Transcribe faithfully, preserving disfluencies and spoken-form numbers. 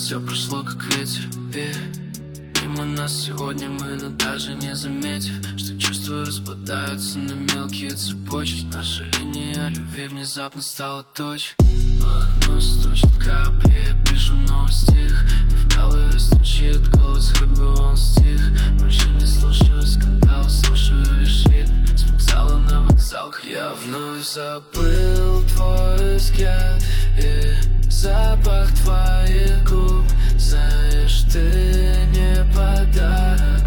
все прошло как ветер, и мимо нас сегодня мы, но даже не заметив, что чувства распадаются на мелкие цепочки. Наша линия любви внезапно стала точкой. По окну стучат капли, я пишу новый стих, и в голове стучит голос, хоть бы он стих. Больше не слушаю скандал, слушаю лишь вид с вокзала на вокзал. Я вновь забыл твой взгляд и запах твоих губ. Знаешь, ты не подарок,